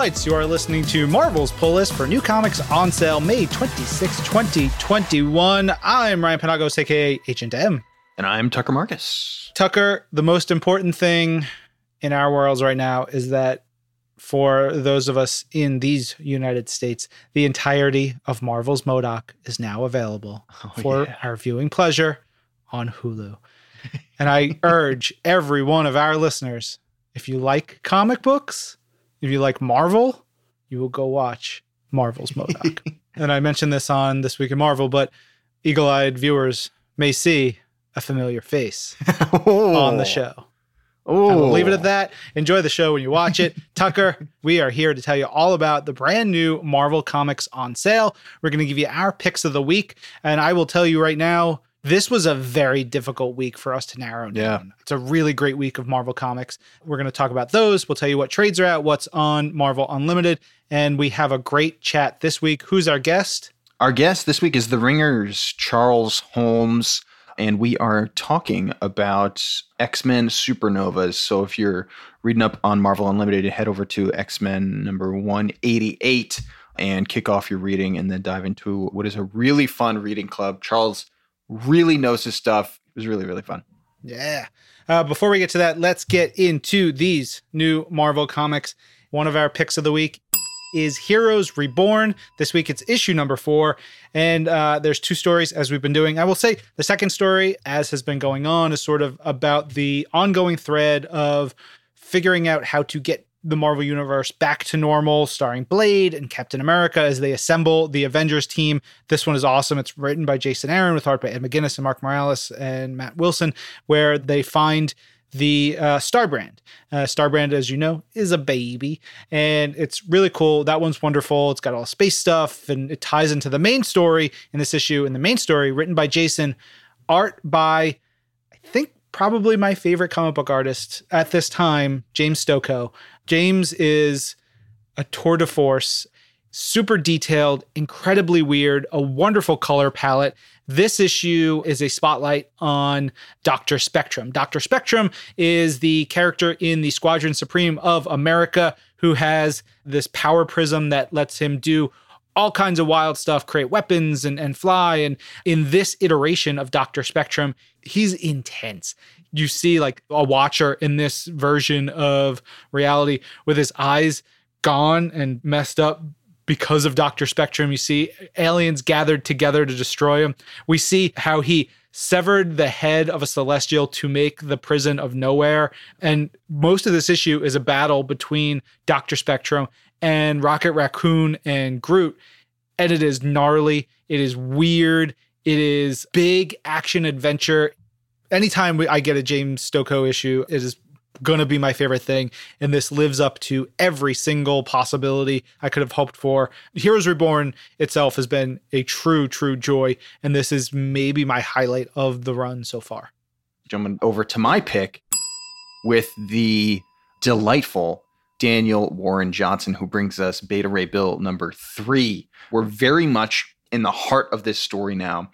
Lights. You are listening to Marvel's Pull List for new comics on sale May 26, 2021. I'm Ryan Penagos, aka Agent M. And I'm Tucker Marcus. Tucker, the most important thing in our worlds right now is that for those of us in these United States, the entirety of Marvel's MODOK is now available for our viewing pleasure on Hulu. And I urge every one of our listeners, if you like comic books, if you like Marvel, you will go watch Marvel's MODOK. And I mentioned this on This Week in Marvel, but eagle-eyed viewers may see a familiar face on the show. Oh, I will leave it at that. Enjoy the show when you watch it. Tucker, we are here to tell you all about the brand new Marvel comics on sale. We're going to give you our picks of the week. And I will tell you right now, this was a very difficult week for us to narrow down. Yeah. It's a really great week of Marvel comics. We're going to talk about those. We'll tell you what trades are out, what's on Marvel Unlimited. And we have a great chat this week. Who's our guest? Our guest this week is The Ringer's Charles Holmes. And we are talking about X-Men Supernovas. So if you're reading up on Marvel Unlimited, head over to X-Men number 188 and kick off your reading and then dive into what is a really fun reading club. Charles really knows his stuff. It was really, really fun. Yeah. Before we get to that, let's get into these new Marvel comics. One of our picks of the week is Heroes Reborn. This week it's issue number 4. And there's 2 stories as we've been doing. I will say the second story, as has been going on, is sort of about the ongoing thread of figuring out how to get the Marvel Universe back to normal, starring Blade and Captain America as they assemble the Avengers team. This one is awesome. It's written by Jason Aaron with art by Ed McGuinness and Mark Morales and Matt Wilson, where they find the Starbrand. Starbrand, as you know, is a baby, and it's really cool. That one's wonderful. It's got all space stuff, and it ties into the main story in this issue. And the main story, written by Jason, art by, I think, probably my favorite comic book artist at this time, James Stokoe. James is a tour de force, super detailed, incredibly weird, a wonderful color palette. This issue is a spotlight on Dr. Spectrum. Dr. Spectrum is the character in the Squadron Supreme of America who has this power prism that lets him do all kinds of wild stuff, create weapons and fly. And in this iteration of Dr. Spectrum, he's intense. You see like a Watcher in this version of reality with his eyes gone and messed up because of Dr. Spectrum. You see aliens gathered together to destroy him. We see how he severed the head of a Celestial to make the prison of nowhere. And most of this issue is a battle between Dr. Spectrum and Rocket Raccoon and Groot. And it is gnarly. It is weird. It is big action adventure. Anytime I get a James Stokoe issue, it is going to be my favorite thing. And this lives up to every single possibility I could have hoped for. Heroes Reborn itself has been a true, true joy. And this is maybe my highlight of the run so far. Jumping over to my pick with the delightful Daniel Warren Johnson, who brings us Beta Ray Bill number 3. We're very much in the heart of this story now.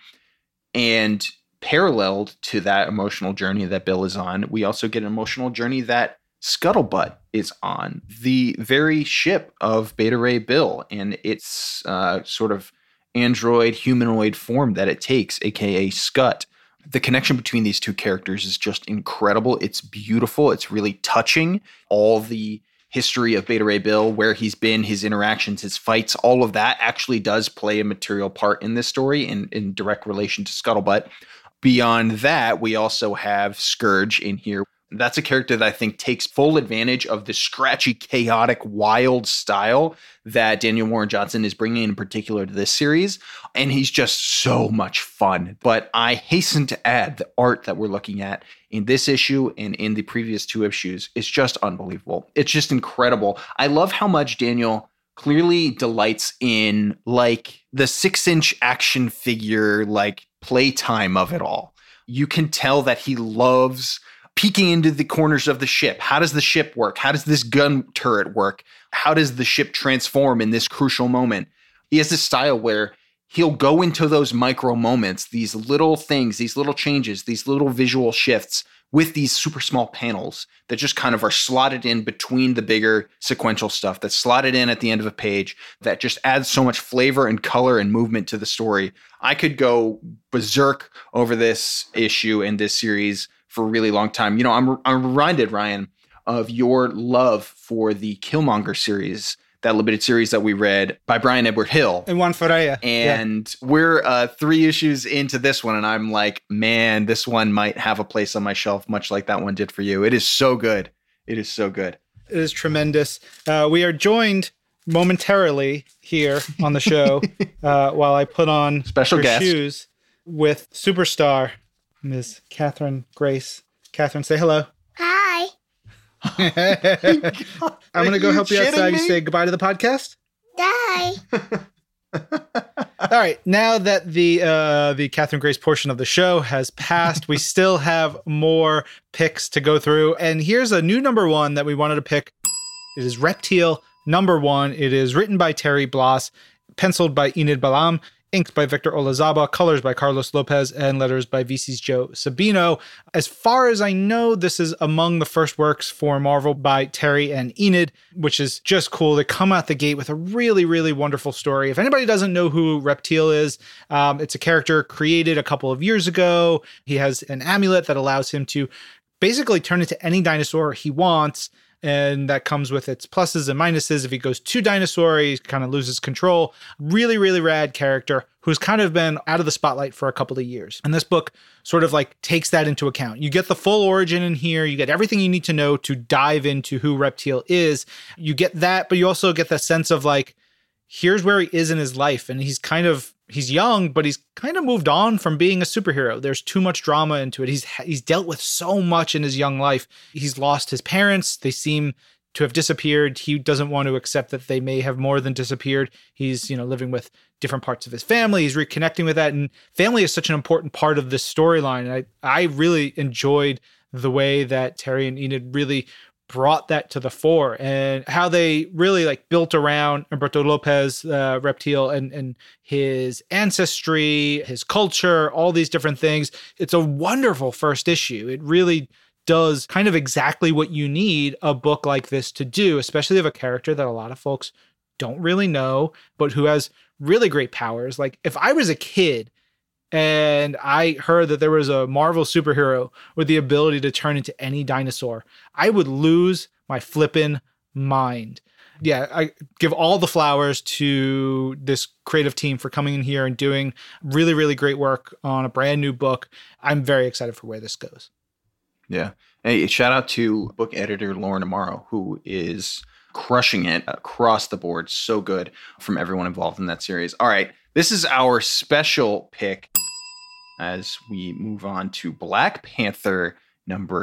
And paralleled to that emotional journey that Bill is on, we also get an emotional journey that Scuttlebutt is on, the very ship of Beta Ray Bill and its sort of android humanoid form that it takes, aka Scut. The connection between these two characters is just incredible. It's beautiful. It's really touching. All the history of Beta Ray Bill, where he's been, his interactions, his fights, all of that actually does play a material part in this story in direct relation to Scuttlebutt. Beyond that, we also have Scourge in here. That's a character that I think takes full advantage of the scratchy, chaotic, wild style that Daniel Warren Johnson is bringing in particular to this series. And he's just so much fun. But I hasten to add the art that we're looking at in this issue and in the previous 2 issues is just unbelievable. It's just incredible. I love how much Daniel clearly delights in like the 6-inch action figure, like playtime of it all. You can tell that he loves peeking into the corners of the ship. How does the ship work? How does this gun turret work? How does the ship transform in this crucial moment? He has this style where he'll go into those micro moments, these little things, these little changes, these little visual shifts with these super small panels that just kind of are slotted in between the bigger sequential stuff that's slotted in at the end of a page that just adds so much flavor and color and movement to the story. I could go berserk over this issue and this series for a really long time. I'm reminded, Ryan, of your love for the Killmonger series, that limited series that we read by Brian Edward Hill. And Juan Ferreira. And we're 3 issues into this one, and I'm like, man, this one might have a place on my shelf, much like that one did for you. It is so good. It is so good. It is tremendous. We are joined momentarily here on the show while I put on special guest shoes with superstar Ms. Catherine Grace. Catherine, say hello. Hi. I'm going to go help you outside. You say goodbye to the podcast? Bye. All right. Now that the Catherine Grace portion of the show has passed, we still have more picks to go through. And here's a new number 1 that we wanted to pick. It is Reptile number 1. It is written by Terry Bloss, penciled by Enid Balam, inked by Victor Olazaba, colors by Carlos Lopez, and letters by VC's Joe Sabino. As far as I know, this is among the first works for Marvel by Terry and Enid, which is just cool. They come out the gate with a really, really wonderful story. If anybody doesn't know who Reptile is, it's a character created a couple of years ago. He has an amulet that allows him to basically turn into any dinosaur he wants. And that comes with its pluses and minuses. If he goes too dinosaur, he kind of loses control. Really, really rad character who's kind of been out of the spotlight for a couple of years. And this book sort of like takes that into account. You get the full origin in here. You get everything you need to know to dive into who Reptile is. You get that, but you also get the sense of like, here's where he is in his life. And he's young, but he's kind of moved on from being a superhero. There's too much drama into it. He's dealt with so much in his young life. He's lost his parents. They seem to have disappeared. He doesn't want to accept that they may have more than disappeared. He's, living with different parts of his family. He's reconnecting with that. And family is such an important part of this storyline. And I really enjoyed the way that Terry and Enid really brought that to the fore and how they really like built around Humberto Lopez, Reptile, and his ancestry, his culture, all these different things. It's a wonderful first issue. It really does kind of exactly what you need a book like this to do, especially of a character that a lot of folks don't really know, but who has really great powers. Like if I was a kid and I heard that there was a Marvel superhero with the ability to turn into any dinosaur, I would lose my flippin' mind. Yeah, I give all the flowers to this creative team for coming in here and doing really, really great work on a brand new book. I'm very excited for where this goes. Yeah. Hey, shout out to book editor Lauren Amaro, who is crushing it across the board. So good from everyone involved in that series. All right. This is our special pick as we move on to Black Panther number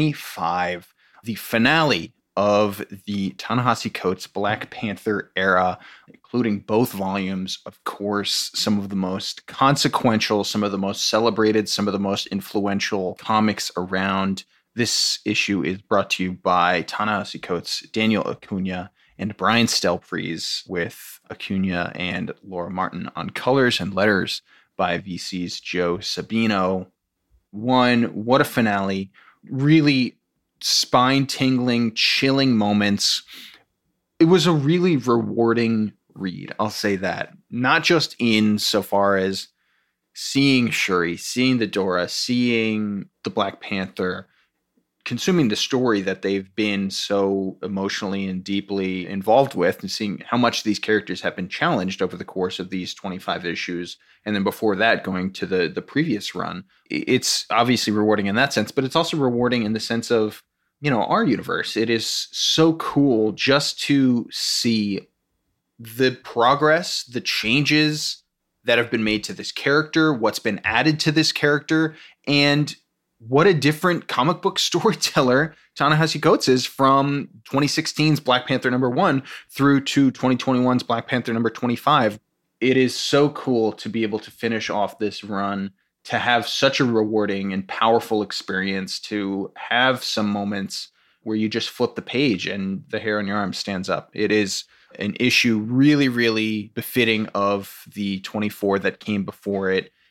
25, the finale of the Ta-Nehisi Coates Black Panther era, including both volumes, of course, some of the most consequential, some of the most celebrated, some of the most influential comics around. This issue is brought to you by Ta-Nehisi Coates, Daniel Acuna, and Brian Stelfreeze, with Acuna and Laura Martin on colors and letters by VC's Joe Sabino. What a finale. Really spine-tingling, chilling moments. It was a really rewarding read, I'll say that. Not just in so far as seeing Shuri, seeing the Dora, seeing the Black Panther, consuming the story that they've been so emotionally and deeply involved with, and seeing how much these characters have been challenged over the course of these 25 issues. And then before that, going to the previous run. It's obviously rewarding in that sense, but it's also rewarding in the sense of, our universe. It is so cool just to see the progress, the changes that have been made to this character, what's been added to this character, and what a different comic book storyteller Ta-Nehisi Coates is from 2016's Black Panther number 1 through to 2021's Black Panther number 25. It is so cool to be able to finish off this run, to have such a rewarding and powerful experience, to have some moments where you just flip the page and the hair on your arm stands up. It is an issue really, really befitting of the 24 that came before it.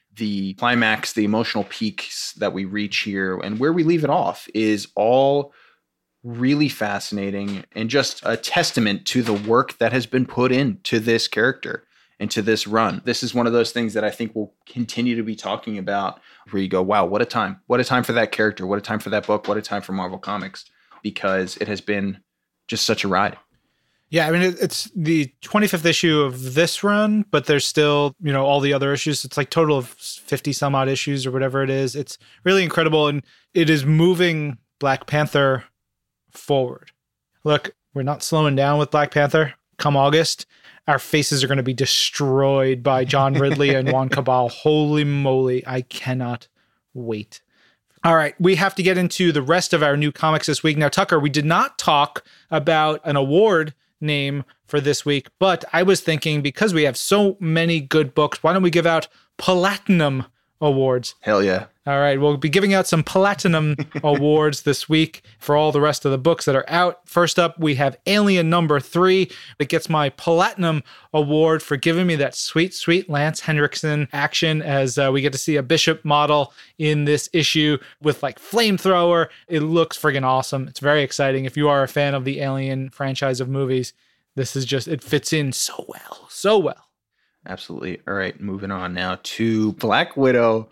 the climax, the emotional peaks that we reach here, and where we leave it off is all really fascinating and just a testament to the work that has been put into this character and to this run. This is one of those things that I think we'll continue to be talking about, where you go, wow, what a time. What a time for that character. What a time for that book. What a time for Marvel Comics, because it has been just such a ride. Yeah, I mean, it's the 25th issue of this run, but there's still, all the other issues. It's like total of 50 some odd issues or whatever it is. It's really incredible. And it is moving Black Panther forward. Look, we're not slowing down with Black Panther. Come August, our faces are going to be destroyed by John Ridley and Juan Cabal. Holy moly, I cannot wait. All right, we have to get into the rest of our new comics this week. Now, Tucker, we did not talk about an award name for this week, but I was thinking, because we have so many good books, why don't we give out Platinum Awards? Hell yeah. All right, we'll be giving out some Platinum Awards this week for all the rest of the books that are out. First up, we have Alien #3. It gets my Platinum Award for giving me that sweet, sweet Lance Henriksen action, as we get to see a Bishop model in this issue with like flamethrower. It looks friggin' awesome. It's very exciting. If you are a fan of the Alien franchise of movies, this is just, it fits in so well, so well. Absolutely. All right, moving on now to Black Widow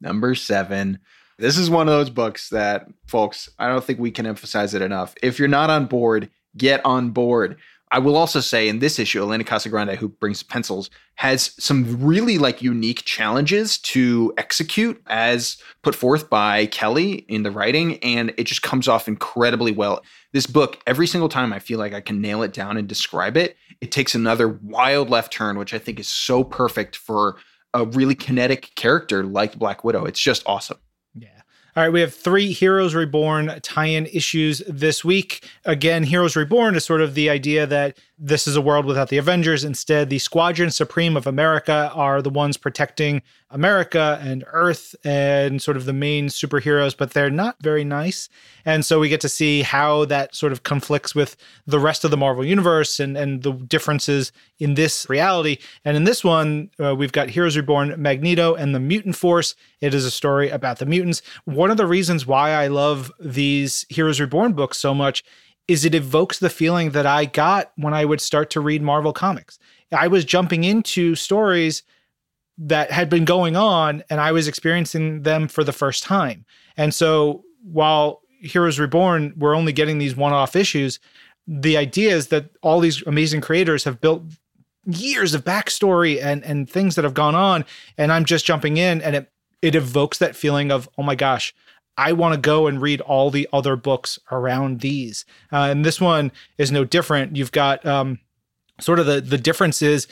#7. This is one of those books that, folks, I don't think we can emphasize it enough. If you're not on board, get on board. I will also say in this issue, Elena Casagrande, who brings pencils, has some really unique challenges to execute as put forth by Kelly in the writing, and it just comes off incredibly well. This book, every single time I feel like I can nail it down and describe it, it takes another wild left turn, which I think is so perfect for a really kinetic character like Black Widow. It's just awesome. Yeah. All right, we have 3 Heroes Reborn tie-in issues this week. Again, Heroes Reborn is sort of the idea that this is a world without the Avengers. Instead, the Squadron Supreme of America are the ones protecting America and Earth and sort of the main superheroes, but they're not very nice. And so we get to see how that sort of conflicts with the rest of the Marvel Universe and the differences in this reality. And in this one, we've got Heroes Reborn, Magneto, and the Mutant Force. It is a story about the mutants. One of the reasons why I love these Heroes Reborn books so much is it evokes the feeling that I got when I would start to read Marvel Comics. I was jumping into stories that had been going on, and I was experiencing them for the first time. And so while Heroes Reborn, we're only getting these one-off issues, the idea is that all these amazing creators have built years of backstory and things that have gone on, and I'm just jumping in, and it evokes that feeling of, oh my gosh, I want to go and read all the other books around these. And this one is no different. You've got sort of the differences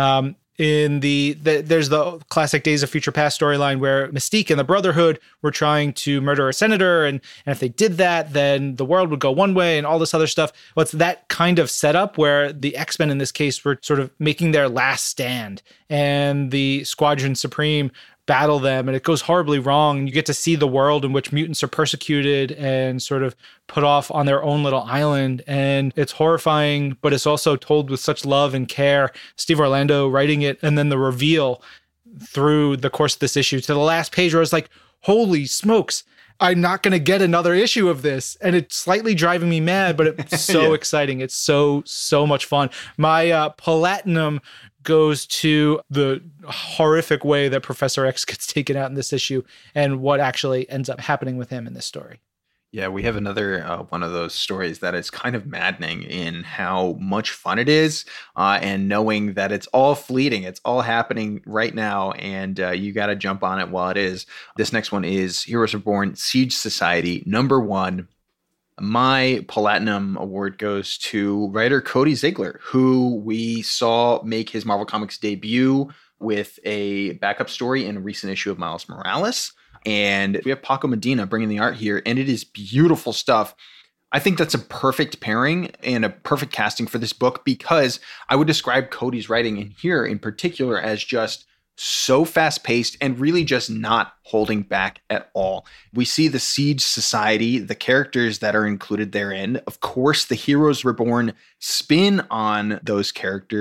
in there's the classic Days of Future Past storyline where Mystique and the Brotherhood were trying to murder a senator. And if they did that, then the world would go one way and all this other stuff. Well, it's that kind of setup where the X-Men in this case were sort of making their last stand, and the Squadron Supreme battle them, and it goes horribly wrong, and you get to see the world in which mutants are persecuted and sort of put off on their own little island, and it's horrifying, but it's also told with such love and care. Steve Orlando writing it, and then the reveal through the course of this issue to the last page where it's like, holy smokes, I'm not going to get another issue of this. And it's slightly driving me mad, but it's so yeah. Exciting. It's so much fun. My Platinum goes to the horrific way that Professor X gets taken out in this issue and what actually ends up happening with him in this story. Yeah, we have another one of those stories that is kind of maddening in how much fun it is, and knowing that it's all fleeting. It's all happening right now, and you got to jump on it while it is. This next one is Heroes Reborn Siege Society #1. My Platinum Award goes to writer Cody Ziegler, who we saw make his Marvel Comics debut with a backup story in a recent issue of Miles Morales. And we have Paco Medina bringing the art here, and it is beautiful stuff. I think that's a perfect pairing and a perfect casting for this book, because I would describe Cody's writing in here in particular as just so fast-paced and really just not holding back at all. We see the Siege Society, the characters that are included therein. Of course, the Heroes Reborn spin on those characters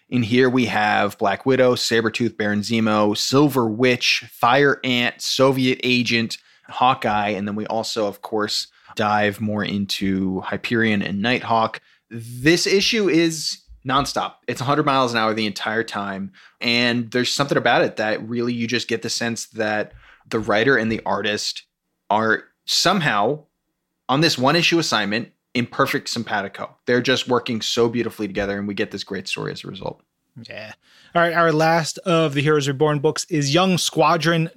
In here we have Black Widow, Sabretooth, Baron Zemo, Silver Witch, Fire Ant, Soviet Agent, Hawkeye, and then we also, of course, dive more into Hyperion and Nighthawk. This issue is nonstop. It's 100 miles an hour the entire time. And there's something about it that really you just get the sense that the writer and the artist are somehow on this one issue assignment in perfect simpatico. They're just working so beautifully together, and we get this great story as a result. Yeah. All right. Our last of the Heroes Reborn books is Young Squadron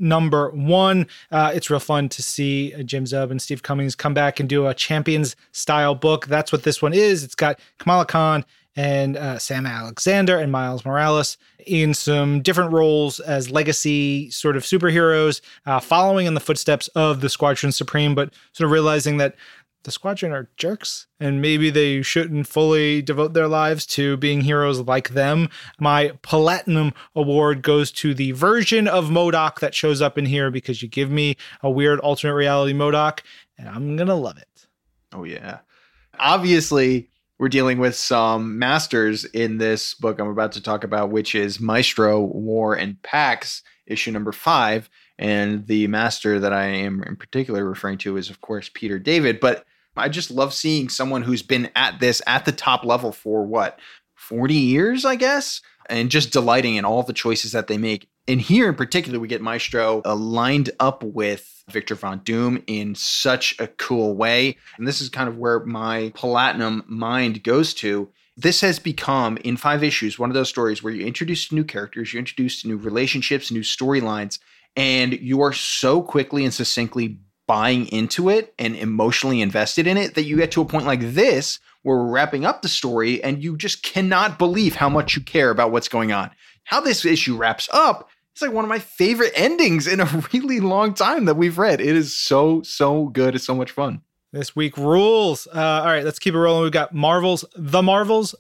#1. It's real fun to see Jim Zub and Steve Cummings come back and do a Champions style book. That's what this one is. It's got Kamala Khan and Sam Alexander and Miles Morales in some different roles as legacy sort of superheroes, following in the footsteps of the Squadron Supreme, but sort of realizing that the Squadron are jerks and maybe they shouldn't fully devote their lives to being heroes like them. My Platinum Award goes to the version of MODOK that shows up in here, because you give me a weird alternate reality MODOK and I'm going to love it. Oh, yeah. Obviously, we're dealing with some masters in this book I'm about to talk about, which is Maestro, War, and Pax, issue #5. And the master that I am in particular referring to is, of course, Peter David. But I just love seeing someone who's been at this at the top level for 40 years, I guess, and just delighting in all the choices that they make. And here in particular, we get Maestro lined up with Victor Von Doom in such a cool way. And this is kind of where my platinum mind goes to. This has become, in 5 issues, one of those stories where you introduce new characters, you introduce new relationships, new storylines, and you are so quickly and succinctly buying into it and emotionally invested in it that you get to a point like this where we're wrapping up the story and you just cannot believe how much you care about what's going on. How this issue wraps up, it's like one of my favorite endings in a really long time that we've read. It is so, so good. It's so much fun. This week rules. All right, let's keep it rolling. We've got The Marvels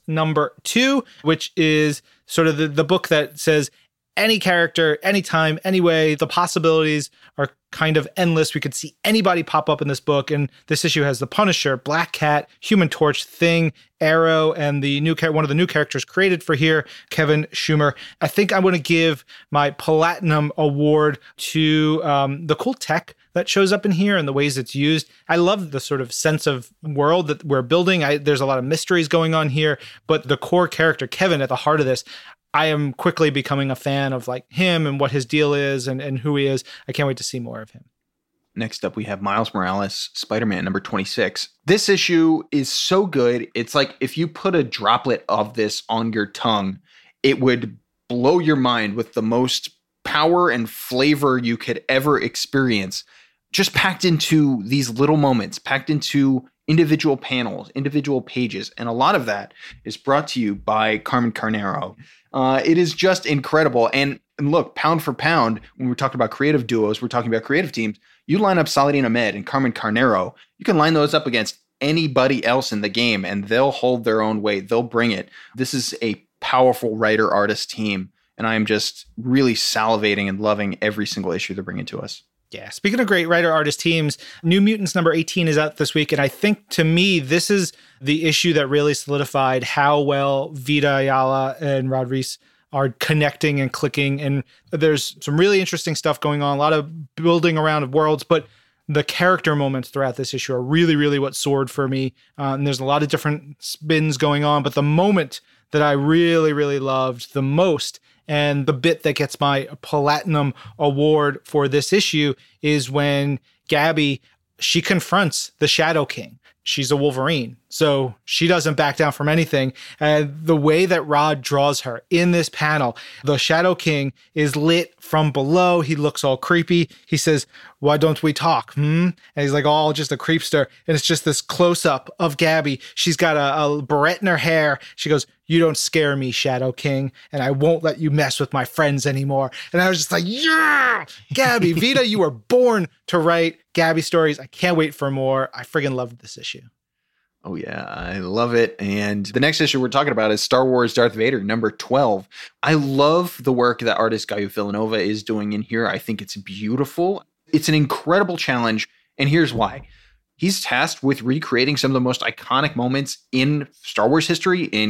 #2, which is sort of the book that says any character, anytime, anyway. The possibilities are kind of endless. We could see anybody pop up in this book. And this issue has the Punisher, Black Cat, Human Torch, Thing, Arrow, and the new one of the new characters created for here, Kevin Schumer. I think I'm going to give my Platinum Award to the cool tech that shows up in here and the ways it's used. I love the sort of sense of world that we're building. There's a lot of mysteries going on here, but the core character, Kevin, at the heart of this, I am quickly becoming a fan of like him and what his deal is and who he is. I can't wait to see more of him. Next up, we have Miles Morales, Spider-Man #26. This issue is so good. It's like if you put a droplet of this on your tongue, it would blow your mind with the most power and flavor you could ever experience. Just packed into these little moments, packed into individual panels, individual pages. And a lot of that is brought to you by Carmen Carnero. It is just incredible. And look, pound for pound, when we're talking about creative duos, we're talking about creative teams. You line up Saladin Ahmed and Carmen Carnero, you can line those up against anybody else in the game and they'll hold their own weight. They'll bring it. This is a powerful writer-artist team. And I am just really salivating and loving every single issue they're bringing to us. Yeah. Speaking of great writer-artist teams, New Mutants #18 is out this week. And I think, to me, this is the issue that really solidified how well Vita Ayala and Rod Reis are connecting and clicking. And there's some really interesting stuff going on, a lot of building around of worlds, but the character moments throughout this issue are really, really what soared for me. And there's a lot of different spins going on, but the moment that I really, really loved the most, and the bit that gets my Platinum Award for this issue, is when Gabby, she confronts the Shadow King. She's a Wolverine, so she doesn't back down from anything. And the way that Rod draws her in this panel, the Shadow King is lit from below. He looks all creepy. He says, "Why don't we talk? And he's like, all just a creepster. And it's just this close up of Gabby. She's got a barrette in her hair. She goes, "You don't scare me, Shadow King, and I won't let you mess with my friends anymore." And I was just like, yeah, Gabby, Vita, you were born to write Gabby stories. I can't wait for more. I friggin' loved this issue. Oh, yeah, I love it. And the next issue we're talking about is Star Wars Darth Vader #12. I love the work that artist Gaio Villanova is doing in here. I think it's beautiful. It's an incredible challenge. And here's why. He's tasked with recreating some of the most iconic moments in Star Wars history, in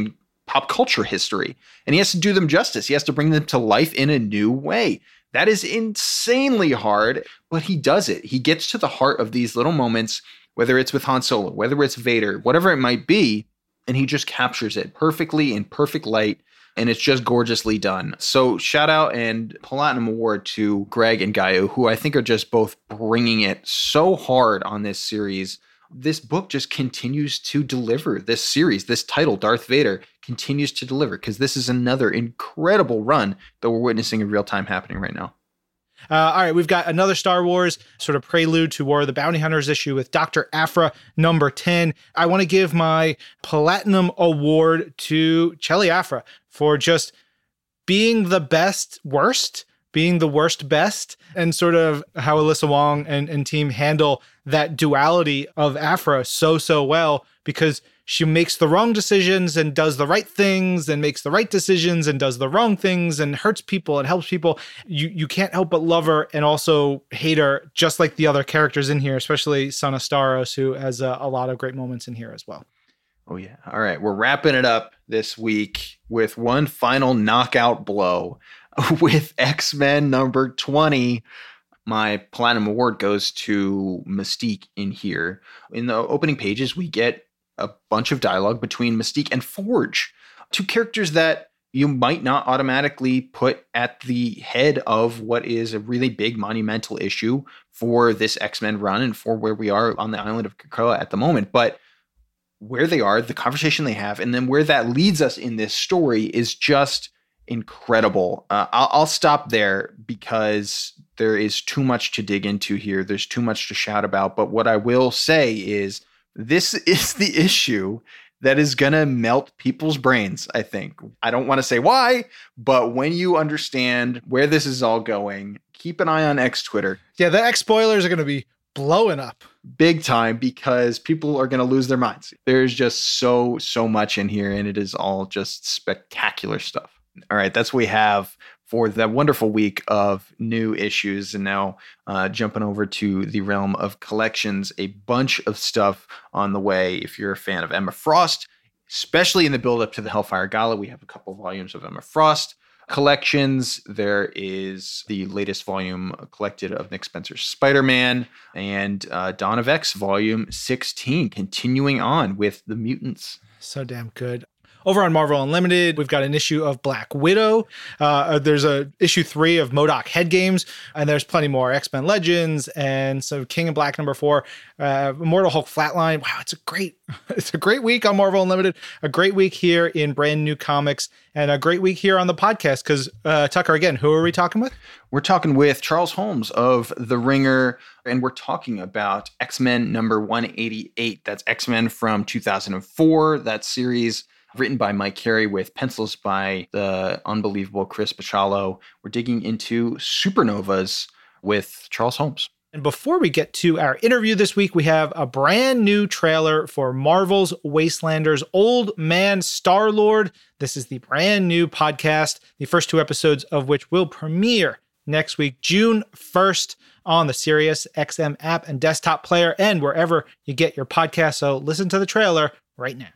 pop culture history. And he has to do them justice. He has to bring them to life in a new way. That is insanely hard, but he does it. He gets to the heart of these little moments, whether it's with Han Solo, whether it's Vader, whatever it might be, and he just captures it perfectly in perfect light, and it's just gorgeously done. So shout out and Platinum Award to Greg and Gaio, who I think are just both bringing it so hard on this series. This book just continues to deliver. This series, this title, Darth Vader, continues to deliver because this is another incredible run that we're witnessing in real time happening right now. All right, we've got another Star Wars sort of prelude to War of the Bounty Hunters issue with Dr. Aphra number 10. I want to give my Platinum Award to Chelli Aphra for just being the best worst, being the worst best, and sort of how Alyssa Wong and team handle that duality of Aphra so well, because she makes the wrong decisions and does the right things, and makes the right decisions and does the wrong things, and hurts people and helps people. You can't help but love her and also hate her, just like the other characters in here, especially Sana Starros, who has a lot of great moments in here as well. Oh, yeah. All right. We're wrapping it up this week with one final knockout blow with X-Men number 20. My Platinum Award goes to Mystique in here. In the opening pages, we get a bunch of dialogue between Mystique and Forge, two characters that you might not automatically put at the head of what is a really big monumental issue for this X-Men run and for where we are on the island of Krakoa at the moment. But where they are, the conversation they have, and then where that leads us in this story is just incredible. I'll stop there because there is too much to dig into here. There's too much to shout about. But what I will say is this is the issue that is going to melt people's brains, I think. I don't want to say why, but when you understand where this is all going, keep an eye on X Twitter. Yeah, the X spoilers are going to be blowing up big time because people are going to lose their minds. There's just so much in here, and it is all just spectacular stuff. All right, that's what we have for that wonderful week of new issues. And now jumping over to the realm of collections, a bunch of stuff on the way. If you're a fan of Emma Frost, especially in the build-up to the Hellfire Gala, we have a couple volumes of Emma Frost collections. There is the latest volume collected of Nick Spencer's Spider-Man and Dawn of X volume 16, continuing on with the mutants. So damn good. Over on Marvel Unlimited, we've got an issue of Black Widow. There's a issue 3 of MODOK Head Games, and there's plenty more X-Men Legends, and so King in Black number 4, Immortal Hulk Flatline. Wow, it's a great week on Marvel Unlimited, a great week here in brand new comics, and a great week here on the podcast. Because Tucker, again, who are we talking with? We're talking with Charles Holmes of The Ringer, and we're talking about X-Men number 188. That's X-Men from 2004. That series written by Mike Carey with pencils by the unbelievable Chris Bachalo. We're digging into supernovas with Charles Holmes. And before we get to our interview this week, we have a brand new trailer for Marvel's Wastelanders Old Man Star-Lord. This is the brand new podcast, the first 2 episodes of which will premiere next week, June 1st, on the Sirius XM app and desktop player and wherever you get your podcast. So listen to the trailer right now.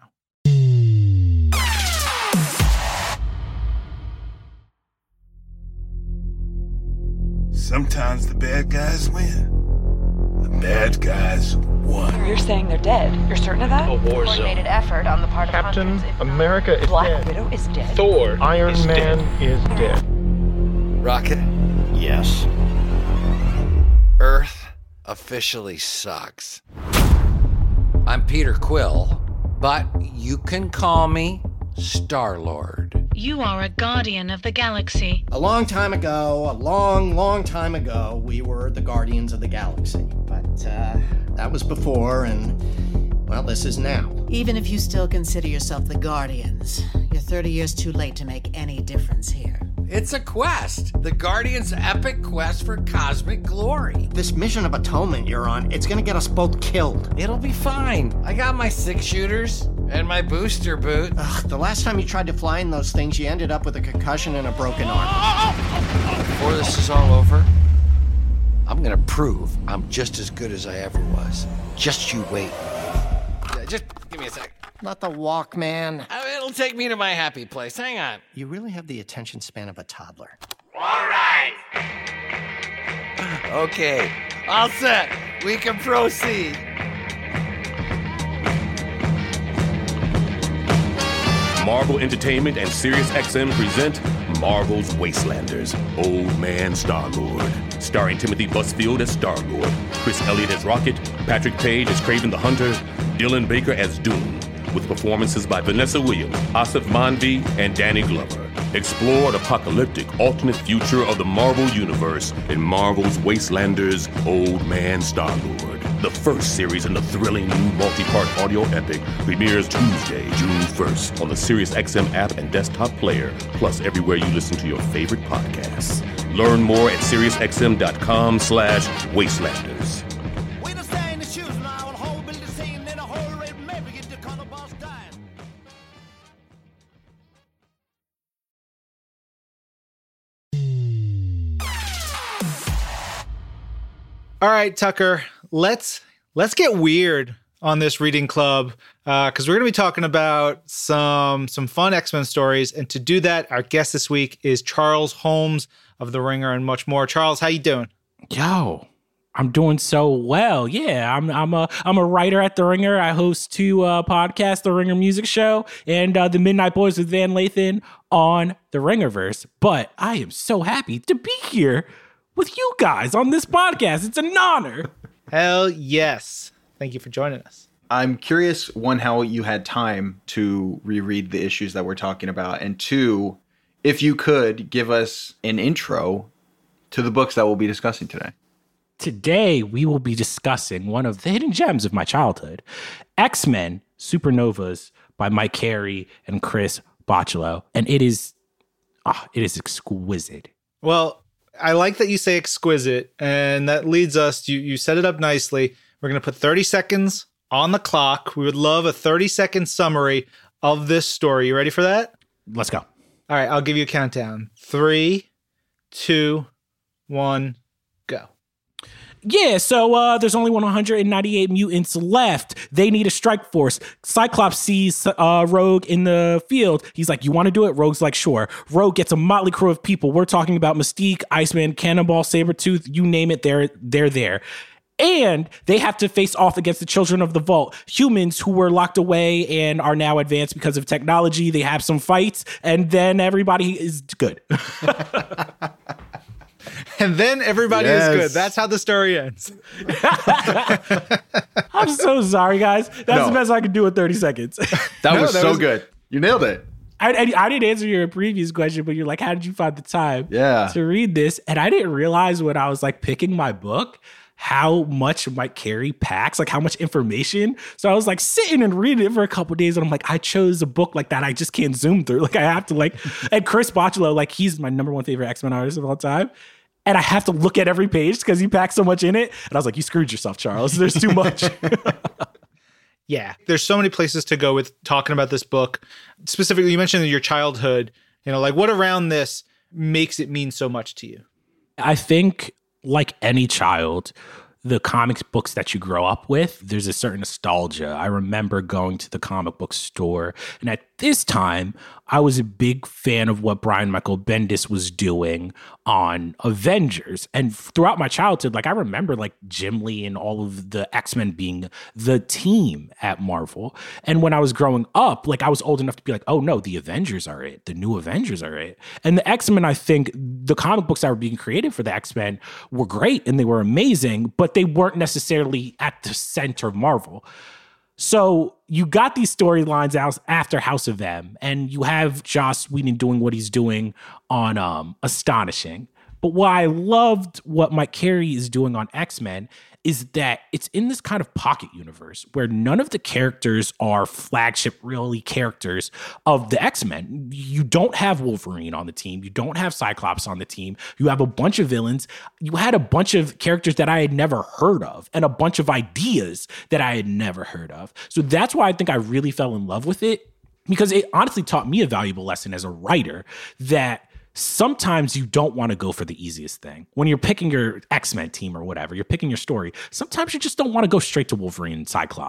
Sometimes the bad guys win. The bad guys won. You're saying they're dead. You're certain of that? A war Coordinated zone. effort on the part of Captain hundreds, if America is Black dead. Widow is dead. Thor Iron is Man dead. is dead. Rocket, Yes. Earth officially sucks. I'm Peter Quill, but you can call me Star-Lord. You are a guardian of the galaxy. A long time ago, long time ago, we were the Guardians of the Galaxy. But that was before, and, well, this is now. Even if you still consider yourself the Guardians, you're 30 years too late to make any difference here. It's a quest. The Guardians' epic quest for cosmic glory. This mission of atonement you're on, it's gonna get us both killed. It'll be fine. I got my 6-shooters and my booster boot. Ugh, the last time you tried to fly in those things, you ended up with a concussion and a broken arm. Before this is all over, I'm gonna prove I'm just as good as I ever was. Just you wait. Just give me a sec. Not the Walkman. I'm in It'll take me to my happy place. Hang on. You really have the attention span of a toddler. All right. Okay, all set. We can proceed. Marvel Entertainment and SiriusXM present Marvel's Wastelanders, Old Man Star-Lord. Starring Timothy Busfield as Star-Lord, Chris Elliott as Rocket, Patrick Page as Kraven the Hunter, Dylan Baker as Doom, with performances by Vanessa Williams, Asif Manvi, and Danny Glover. Explore an apocalyptic alternate future of the Marvel Universe in Marvel's Wastelanders, Old Man Star-Lord. The first series in the thrilling new multi-part audio epic premieres Tuesday, June 1st on the SiriusXM app and desktop player, plus everywhere you listen to your favorite podcasts. Learn more at SiriusXM.com/Wastelanders. All right, Tucker, let's get weird on this reading club because we're going to be talking about some fun X-Men stories. And to do that, our guest this week is Charles Holmes of The Ringer and much more. Charles, how you doing? Yo, I'm doing so well. Yeah, I'm a writer at The Ringer. I host two podcasts, The Ringer Music Show and The Midnight Boys with Van Lathan on The Ringerverse. But I am so happy to be here with you guys on this podcast. It's an honor. Hell yes. Thank you for joining us. I'm curious, one, how you had time to reread the issues that we're talking about, and two, if you could give us an intro to the books that we'll be discussing today. Today, we will be discussing one of the hidden gems of my childhood, X-Men Supernovas by Mike Carey and Chris Bachalo. And it is exquisite. Well, I like that you say exquisite, and that leads us, you set it up nicely. We're going to put 30 seconds on the clock. We would love a 30-second summary of this story. You ready for that? Let's go. All right, I'll give you a countdown. 3, 2, 1, go. Yeah, so there's only 198 mutants left. They need a strike force. Cyclops sees Rogue in the field. He's like, you want to do it? Rogue's like, sure. Rogue gets a motley crew of people. We're talking about Mystique, Iceman, Cannonball, Sabretooth, you name it, they're there. And they have to face off against the Children of the Vault, humans who were locked away and are now advanced because of technology. They have some fights, and then everybody is good. And then everybody is good. That's how the story ends. I'm so sorry, guys. That's the best I could do in 30 seconds. That was so good. You nailed it. I didn't answer your previous question, but you're like, how did you find the time to read this? And I didn't realize when I was like picking my book how much Mike Carey packs, like how much information. So I was like sitting and reading it for a couple of days, and I'm like, I chose a book like that I just can't zoom through. Like I have to like, and Chris Bachalo, like he's my number one favorite X-Men artist of all time. And I have to look at every page because he packs so much in it. And I was like, you screwed yourself, Charles. There's too much. Yeah, there's so many places to go with talking about this book. Specifically, you mentioned your childhood. You know, like what around this makes it mean so much to you? I think, like any child, the comics books that you grow up with, there's a certain nostalgia. I remember going to the comic book store, and at this time, I was a big fan of what Brian Michael Bendis was doing on Avengers. And throughout my childhood, like I remember like Jim Lee and all of the X-Men being the team at Marvel. And when I was growing up, like I was old enough to be like, oh no, the Avengers are it. The new Avengers are it. And the X-Men, I think the comic books that were being created for the X-Men were great and they were amazing, but they weren't necessarily at the center of Marvel. So you got these storylines out after House of M, and you have Joss Whedon doing what he's doing on Astonishing. But why I loved what Mike Carey is doing on X-Men is that it's in this kind of pocket universe where none of the characters are flagship really characters of the X-Men. You don't have Wolverine on the team. You don't have Cyclops on the team. You have a bunch of villains. You had a bunch of characters that I had never heard of and a bunch of ideas that I had never heard of. So that's why I think I really fell in love with it, because it honestly taught me a valuable lesson as a writer that sometimes you don't want to go for the easiest thing. When you're picking your X-Men team or whatever, you're picking your story, sometimes you just don't want to go straight to Wolverine and Cyclops.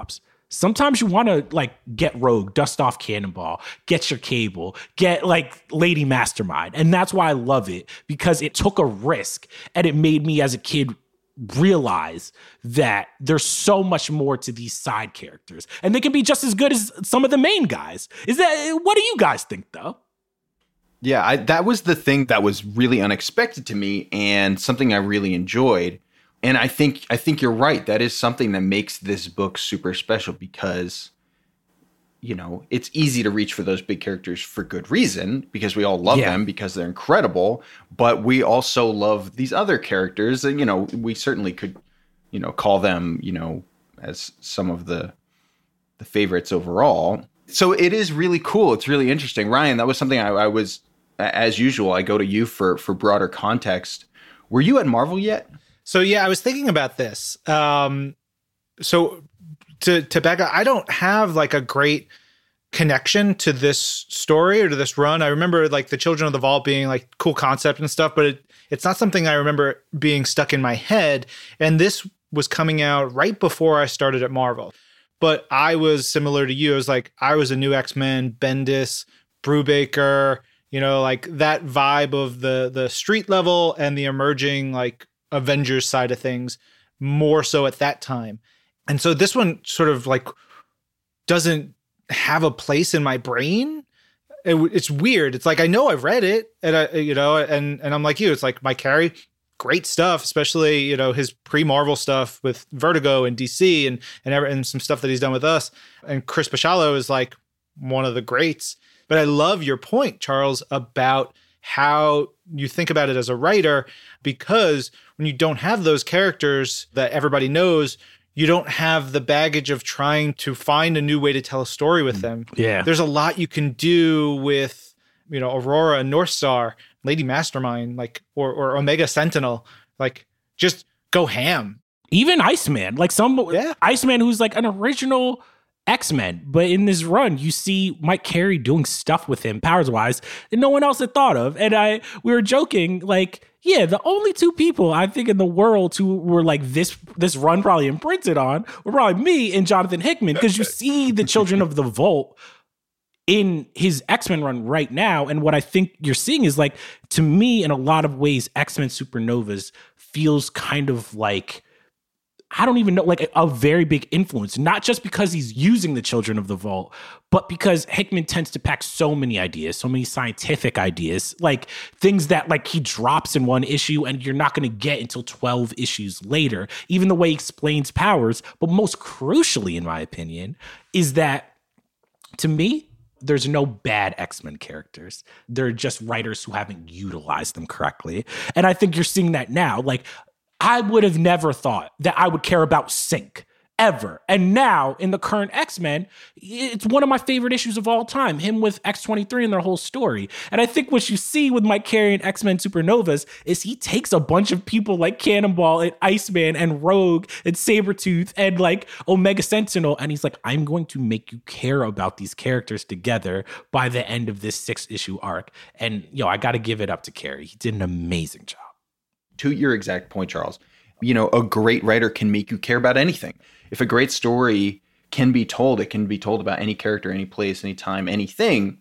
Sometimes you want to like get Rogue, dust off Cannonball, get your Cable, get like Lady Mastermind. And that's why I love it, because it took a risk and it made me as a kid realize that there's so much more to these side characters and they can be just as good as some of the main guys. What do you guys think though? Yeah, that was the thing that was really unexpected to me and something I really enjoyed. And I think you're right. That is something that makes this book super special because, you know, it's easy to reach for those big characters for good reason because we all love them because they're incredible. But we also love these other characters. And, you know, we certainly could, you know, call them, you know, as some of the favorites overall. So it is really cool. It's really interesting. Ryan, that was something I was, as usual, I go to you for broader context. Were you at Marvel yet? So, yeah, I was thinking about this. So to back up, I don't have like a great connection to this story or to this run. I remember like the Children of the Vault being like cool concept and stuff, but it's not something I remember being stuck in my head. And this was coming out right before I started at Marvel. But I was similar to you. I was like, I was a new X-Men, Bendis, Brubaker, you know, like that vibe of the street level and the emerging like Avengers side of things more so at that time. And so this one sort of like doesn't have a place in my brain. It's weird. It's like, I know I've read it and and I'm like you, it's like Mike Carey, great stuff, especially, you know, his pre-Marvel stuff with Vertigo and DC and some stuff that he's done with us. And Chris Bachalo is like one of the greats. But I love your point, Charles, about how you think about it as a writer, because when you don't have those characters that everybody knows, you don't have the baggage of trying to find a new way to tell a story with them. Yeah. There's a lot you can do with, you know, Aurora and Northstar, Lady Mastermind, like, or Omega Sentinel, like, just go ham. Even Iceman, like Iceman who's like an original X-Men, but in this run, you see Mike Carey doing stuff with him powers-wise that no one else had thought of. And we were joking, like, yeah, the only two people I think in the world who were like this run probably imprinted on were probably me and Jonathan Hickman, because you see the Children of the Vault in his X-Men run right now. And what I think you're seeing is like, to me, in a lot of ways, X-Men Supernovas feels kind of like, I don't even know, like a very big influence, not just because he's using the Children of the Vault, but because Hickman tends to pack so many ideas, so many scientific ideas, like things that like he drops in one issue and you're not going to get until 12 issues later, even the way he explains powers. But most crucially, in my opinion, is that to me, there's no bad X-Men characters. They're just writers who haven't utilized them correctly. And I think you're seeing that now. Like, I would have never thought that I would care about Synch ever. And now in the current X-Men, it's one of my favorite issues of all time, him with X-23 and their whole story. And I think what you see with Mike Carey and X-Men Supernovas is he takes a bunch of people like Cannonball and Iceman and Rogue and Sabretooth and like Omega Sentinel. And he's like, I'm going to make you care about these characters together by the end of this 6-issue arc. And, I got to give it up to Carey. He did an amazing job. To your exact point, Charles, a great writer can make you care about anything. If a great story can be told, it can be told about any character, any place, any time, anything.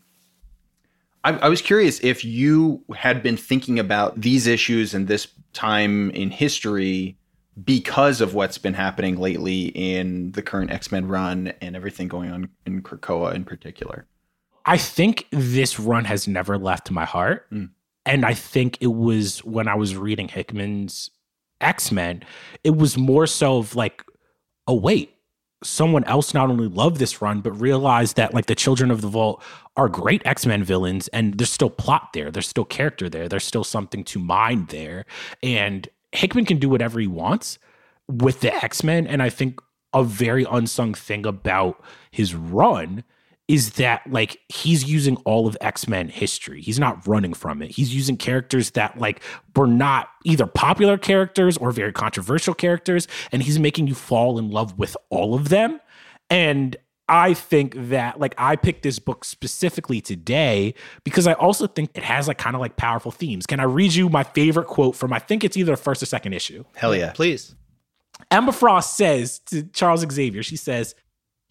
I was curious if you had been thinking about these issues and this time in history because of what's been happening lately in the current X-Men run and everything going on in Krakoa in particular. I think this run has never left my heart. And I think it was when I was reading Hickman's X-Men, it was more so of like, oh, wait, someone else not only loved this run, but realized that like the Children of the Vault are great X-Men villains and there's still plot there. There's still character there. There's still something to mine there. And Hickman can do whatever he wants with the X-Men. And I think a very unsung thing about his run is that like he's using all of X-Men history. He's not running from it. He's using characters that like were not either popular characters or very controversial characters, and he's making you fall in love with all of them. And I think that like I picked this book specifically today because I also think it has like kind of like powerful themes. Can I read you my favorite quote from, I think it's either the first or second issue? Hell yeah. Please. Emma Frost says to Charles Xavier, she says,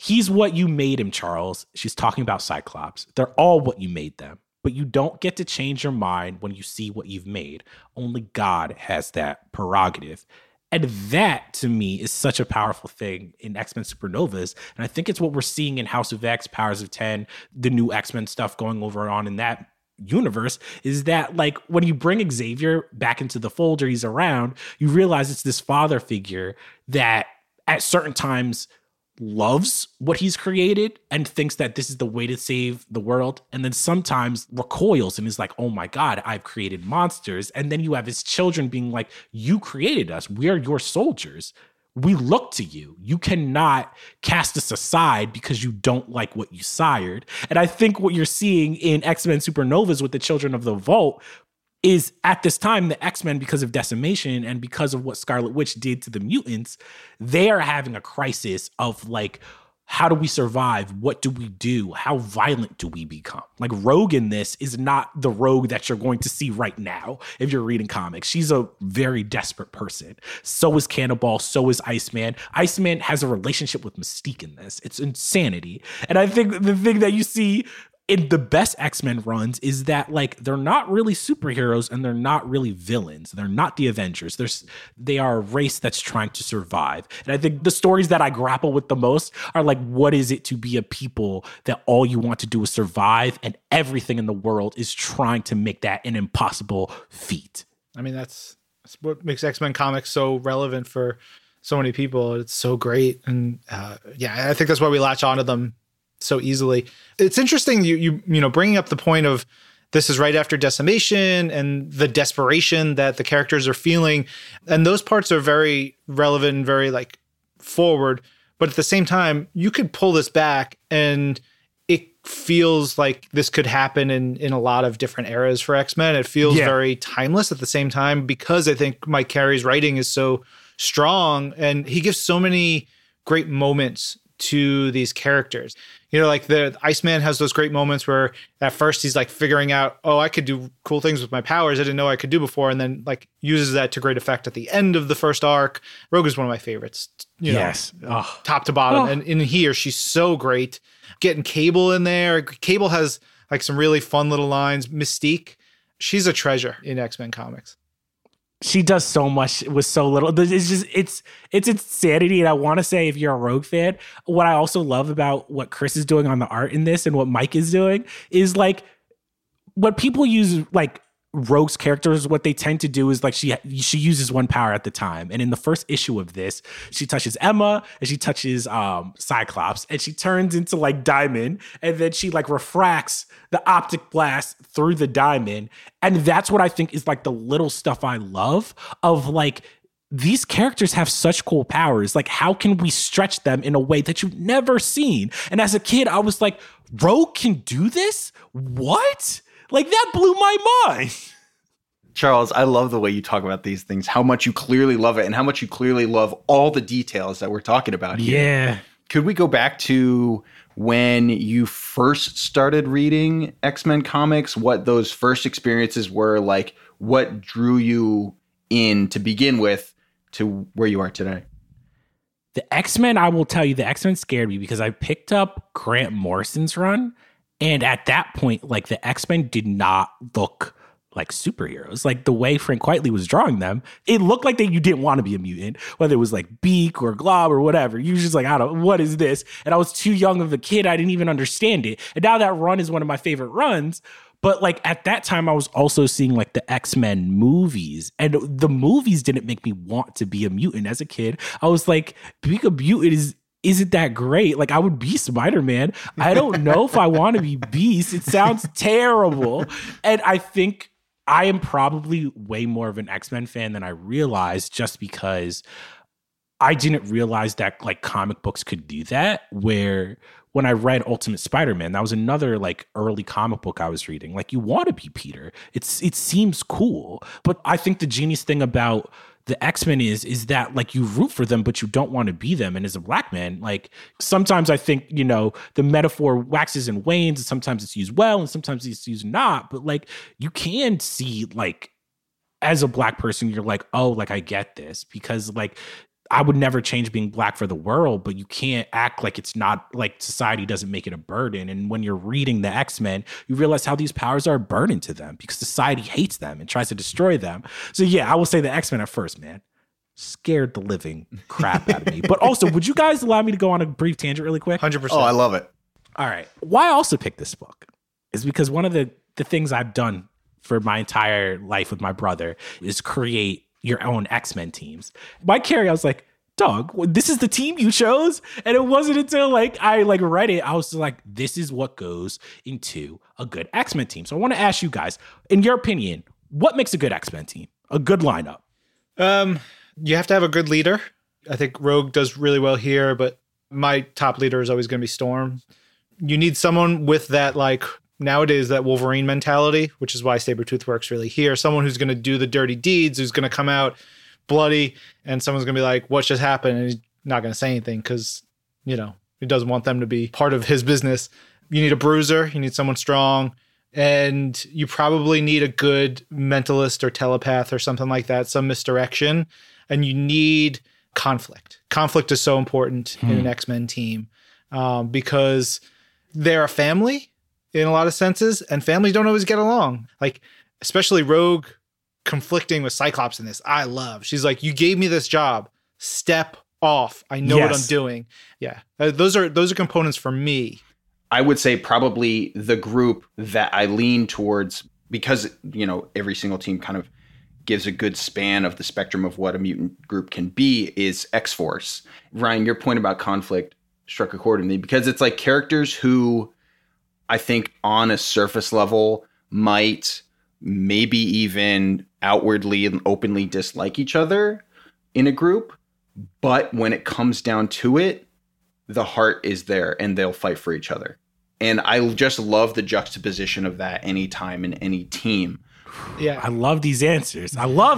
He's what you made him, Charles. She's talking about Cyclops. They're all what you made them. But you don't get to change your mind when you see what you've made. Only God has that prerogative. And that, to me, is such a powerful thing in X-Men Supernovas. And I think it's what we're seeing in House of X, Powers of 10, the new X-Men stuff going over on in that universe, is that like when you bring Xavier back into the fold or he's around, you realize it's this father figure that at certain times loves what he's created and thinks that this is the way to save the world, and then sometimes recoils and is like, oh my God, I've created monsters. And then you have his children being like, you created us, we're your soldiers, we look to you, you cannot cast us aside because you don't like what you sired. And I think what you're seeing in X-Men Supernovas with the Children of the Vault is at this time, the X-Men, because of decimation and because of what Scarlet Witch did to the mutants, they are having a crisis of like, how do we survive? What do we do? How violent do we become? Like Rogue in this is not the Rogue that you're going to see right now if you're reading comics. She's a very desperate person. So is Cannonball. So is Iceman. Iceman has a relationship with Mystique in this. It's insanity. And I think the thing that you see in the best X-Men runs is that like they're not really superheroes and they're not really villains. They're not the Avengers. They are a race that's trying to survive. And I think the stories that I grapple with the most are like, what is it to be a people that all you want to do is survive and everything in the world is trying to make that an impossible feat? I mean, that's what makes X-Men comics so relevant for so many people. It's so great. And I think that's why we latch onto them so easily. It's interesting you know bringing up the point of this is right after decimation and the desperation that the characters are feeling, and those parts are very relevant and very like forward, but at the same time you could pull this back and it feels like this could happen in a lot of different eras for X-Men. It feels very timeless at the same time because I think Mike Carey's writing is so strong and he gives so many great moments to these characters. You know, like the Iceman has those great moments where at first he's like figuring out, oh, I could do cool things with my powers I didn't know I could do before, and then like uses that to great effect at the end of the first arc. Rogue is one of my favorites, you know, top to bottom. And in here, she's so great. Getting Cable in there. Cable has like some really fun little lines. Mystique, she's a treasure in X-Men comics. She does so much with so little. It's just, it's insanity. And I want to say, if you're a Rogue fan, what I also love about what Chris is doing on the art in this and what Mike is doing is like, what people use like Rogue's characters, what they tend to do is like she uses one power at the time. And in the first issue of this, she touches Emma and she touches Cyclops and she turns into like Diamond, and then she like refracts the optic blast through the Diamond. And that's what I think is like the little stuff I love of like, these characters have such cool powers. Like, how can we stretch them in a way that you've never seen? And as a kid, I was like, Rogue can do this? What? Like, that blew my mind. Charles, I love the way you talk about these things, how much you clearly love it and how much you clearly love all the details that we're talking about here. Yeah. Could we go back to when you first started reading X-Men comics, what those first experiences were like, what drew you in to begin with to where you are today? The X-Men, I will tell you, the X-Men scared me because I picked up Grant Morrison's run. And at that point, like the X-Men did not look like superheroes. Like the way Frank Quitely was drawing them, it looked like that you didn't want to be a mutant, whether it was like Beak or Glob or whatever. You were just like, what is this? And I was too young of a kid. I didn't even understand it. And now that run is one of my favorite runs. But like at that time, I was also seeing like the X-Men movies, and the movies didn't make me want to be a mutant as a kid. I was like, being a mutant isn't that great. Like, I would be Spider-Man. I don't know if I want to be Beast. It sounds terrible. And I think I am probably way more of an X-Men fan than I realized, just because I didn't realize that like comic books could do that. Where when I read Ultimate Spider-Man, that was another like early comic book I was reading. Like, you want to be Peter. It seems cool. But I think the genius thing about the X-Men is that like you root for them, but you don't want to be them. And as a black man, like sometimes I think, you know, the metaphor waxes and wanes, and sometimes it's used well and sometimes it's used not. But like you can see like as a black person, you're like, oh, like I get this, because like I would never change being black for the world, but you can't act like it's not, like society doesn't make it a burden. And when you're reading the X-Men, you realize how these powers are a burden to them because society hates them and tries to destroy them. So yeah, I will say the X-Men at first, man, scared the living crap out of me. But also, would you guys allow me to go on a brief tangent really quick? 100%. Oh, I love it. All right. Why I also picked this book is because one of the things I've done for my entire life with my brother is create your own X-Men teams. By Carrie, I was like, dog, this is the team you chose? And it wasn't until like I like read it, I was like, this is what goes into a good X-Men team. So I want to ask you guys, in your opinion, what makes a good X-Men team? A good lineup? You have to have a good leader. I think Rogue does really well here, but my top leader is always going to be Storm. You need someone with that, like, nowadays, that Wolverine mentality, which is why Sabretooth works really here. Someone who's going to do the dirty deeds, who's going to come out bloody, and someone's going to be like, what just happened? And he's not going to say anything because, you know, he doesn't want them to be part of his business. You need a bruiser. You need someone strong. And you probably need a good mentalist or telepath or something like that, some misdirection. And you need conflict. Conflict is so important in an X-Men team because they're a family in a lot of senses, and families don't always get along. Like, especially Rogue conflicting with Cyclops in this, I love. She's like, you gave me this job. Step off. I know what I'm doing. Yeah. Those are components for me. I would say probably the group that I lean towards, because, you know, every single team kind of gives a good span of the spectrum of what a mutant group can be, is X-Force. Ryan, your point about conflict struck a chord with me because it's like characters who I think on a surface level might maybe even outwardly and openly dislike each other in a group. But when it comes down to it, the heart is there and they'll fight for each other. And I just love the juxtaposition of that anytime in any team. Yeah, I love these answers.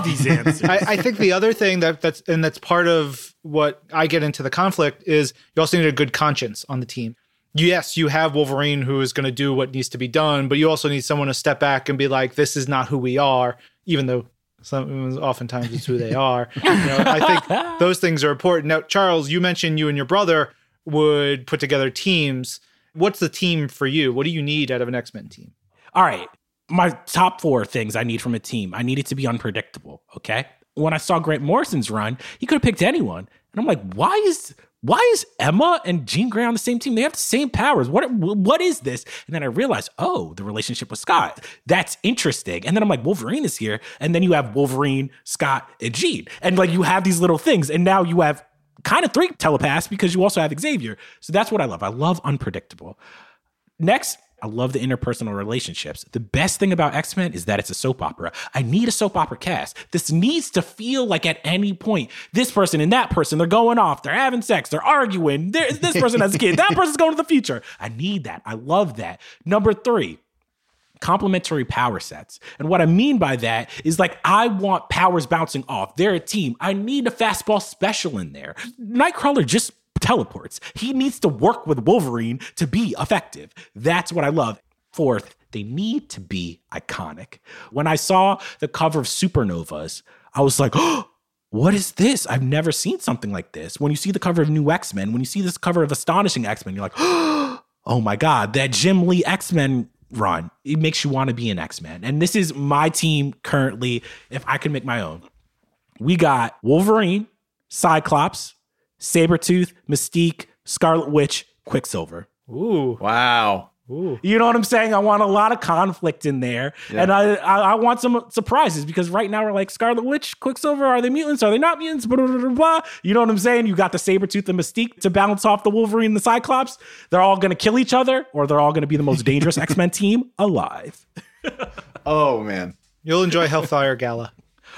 I think the other thing that's part of what I get into the conflict is you also need a good conscience on the team. Yes, you have Wolverine who is going to do what needs to be done, but you also need someone to step back and be like, this is not who we are, even though oftentimes it's who they are. You know, I think those things are important. Now, Charles, you mentioned you and your brother would put together teams. What's the team for you? What do you need out of an X-Men team? All right. My top 4 things I need from a team. I need it to be unpredictable, okay? When I saw Grant Morrison's run, he could have picked anyone. And I'm like, why is Emma and Jean Grey on the same team? They have the same powers. What is this? And then I realized, oh, the relationship with Scott. That's interesting. And then I'm like, Wolverine is here. And then you have Wolverine, Scott, and Jean. And like you have these little things. And now you have kind of 3 telepaths because you also have Xavier. So that's what I love. I love unpredictable. Next, I love the interpersonal relationships. The best thing about X-Men is that it's a soap opera. I need a soap opera cast. This needs to feel like at any point, this person and that person, they're going off, they're having sex, they're arguing, this person has a kid, that person's going to the future. I need that. I love that. Number 3, complementary power sets. And what I mean by that is like, I want powers bouncing off. They're a team. I need a fastball special in there. Nightcrawler just teleports. He needs to work with Wolverine to be effective. That's what I love. 4th, they need to be iconic. When I saw the cover of Supernovas, I was like, oh, what is this? I've never seen something like this. When you see the cover of New X-Men, when you see this cover of Astonishing X-Men, you're like, oh my God, that Jim Lee X-Men run, it makes you want to be an X-Men. And this is my team currently, if I can make my own. We got Wolverine, Cyclops, Sabretooth, Mystique, Scarlet Witch, Quicksilver. Ooh. Wow. Ooh. You know what I'm saying? I want a lot of conflict in there. Yeah. And I want some surprises because right now we're like, Scarlet Witch, Quicksilver, are they mutants? Are they not mutants? Blah, blah, blah, blah. You know what I'm saying? You got the Sabretooth and Mystique to balance off the Wolverine and the Cyclops. They're all going to kill each other or they're all going to be the most dangerous X-Men team alive. Oh, man. You'll enjoy Hellfire Gala.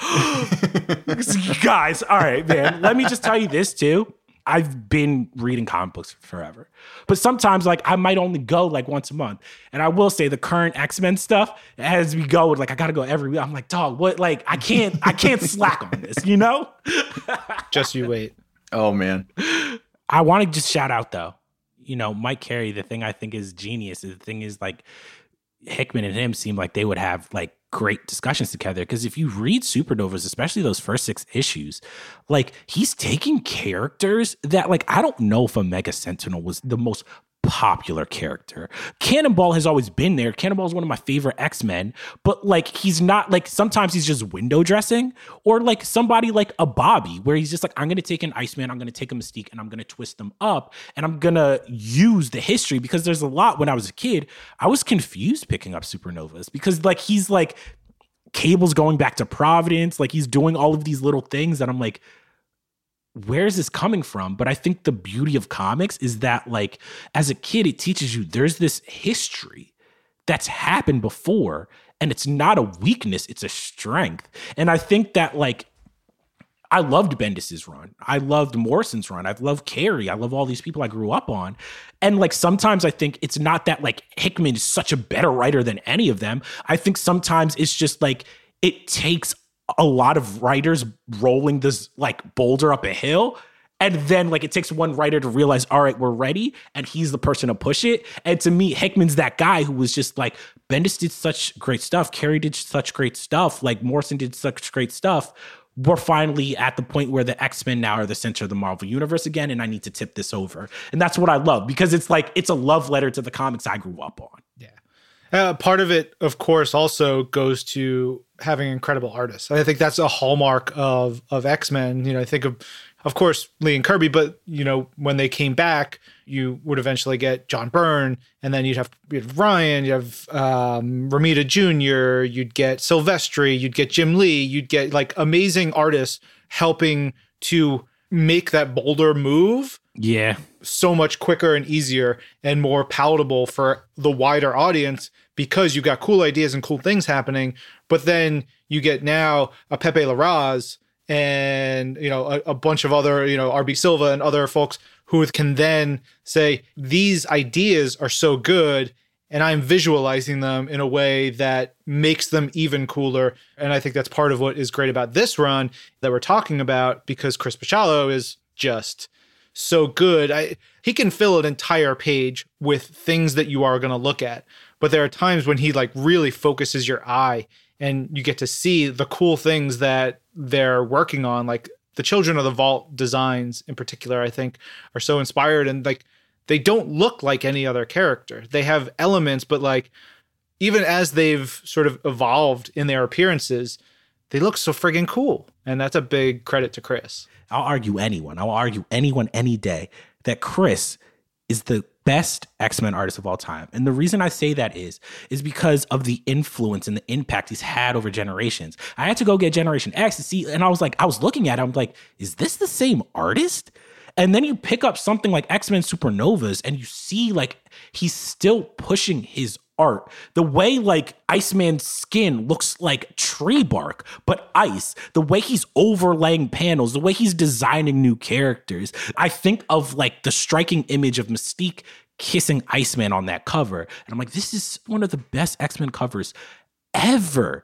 Guys, all right, man. Let me just tell you this too. I've been reading comic books forever, but sometimes like I might only go like once a month. And I will say the current X-Men stuff, as we go, like I gotta go every week. I'm like, dog, what? Like I can't slack on this, you know? Just you wait. Oh man. I want to just shout out though, you know, Mike Carey. The thing I think is genius. The thing is like Hickman and him seem like they would have like great discussions together. Because if you read Supernovas, especially those first 6 issues, like he's taking characters that, like, I don't know if Omega Sentinel was the most popular character. Cannonball has always been there. Cannonball is one of my favorite X-Men, but like he's not, like, sometimes he's just window dressing, or like somebody like a Bobby where he's just like, I'm going to take an Iceman, I'm going to take a Mystique, and I'm going to twist them up, and I'm going to use the history, because there's a lot. When I was a kid, I was confused picking up Supernovas because like he's like, Cable's going back to Providence, like he's doing all of these little things that I'm like, where is this coming from? But I think the beauty of comics is that, like, as a kid, it teaches you there's this history that's happened before, and it's not a weakness, it's a strength. And I think that, like, I loved Bendis's run. I loved Morrison's run. I love Carey. I love all these people I grew up on. And like, sometimes I think it's not that like Hickman is such a better writer than any of them. I think sometimes it's just like, it takes a lot of writers rolling this like boulder up a hill, and then like it takes one writer to realize, all right, we're ready, and he's the person to push it. And to me, Hickman's that guy who was just like, Bendis did such great stuff, Carey did such great stuff, like Morrison did such great stuff. We're finally at the point where the X-Men now are the center of the Marvel Universe again, and I need to tip this over. And that's what I love, because it's like, it's a love letter to the comics I grew up on. Yeah. Part of it, of course, also goes to having incredible artists. I think that's a hallmark of X-Men. You know, I think of course, Lee and Kirby, but, you know, when they came back, you would eventually get John Byrne, and then you'd have Ryan, you'd have Romita Jr., you'd get Silvestri, you'd get Jim Lee, you'd get like amazing artists helping to make that boulder move so much quicker and easier and more palatable for the wider audience, because you've got cool ideas and cool things happening. But then you get now a Pepe Larraz and, you know, a bunch of other, you know, RB Silva and other folks who can then say, these ideas are so good, and I'm visualizing them in a way that makes them even cooler. And I think that's part of what is great about this run that we're talking about, because Chris Bachalo is just so good. He can fill an entire page with things that you are going to look at, but there are times when he like really focuses your eye, and you get to see the cool things that they're working on. Like the Children of the Vault designs in particular, I think are so inspired, and like, they don't look like any other character. They have elements, but like, even as they've sort of evolved in their appearances, they look so friggin' cool. And that's a big credit to Chris. I'll argue anyone any day that Chris is the best X-Men artist of all time. And the reason I say that is because of the influence and the impact he's had over generations. I had to go get Generation X to see, and I was looking at it, I'm like, is this the same artist? And then you pick up something like X-Men Supernovas, and you see like he's still pushing his art. The way like Iceman's skin looks like tree bark, but ice. The way he's overlaying panels, the way he's designing new characters. I think of like the striking image of Mystique kissing Iceman on that cover. And I'm like, this is one of the best X-Men covers ever.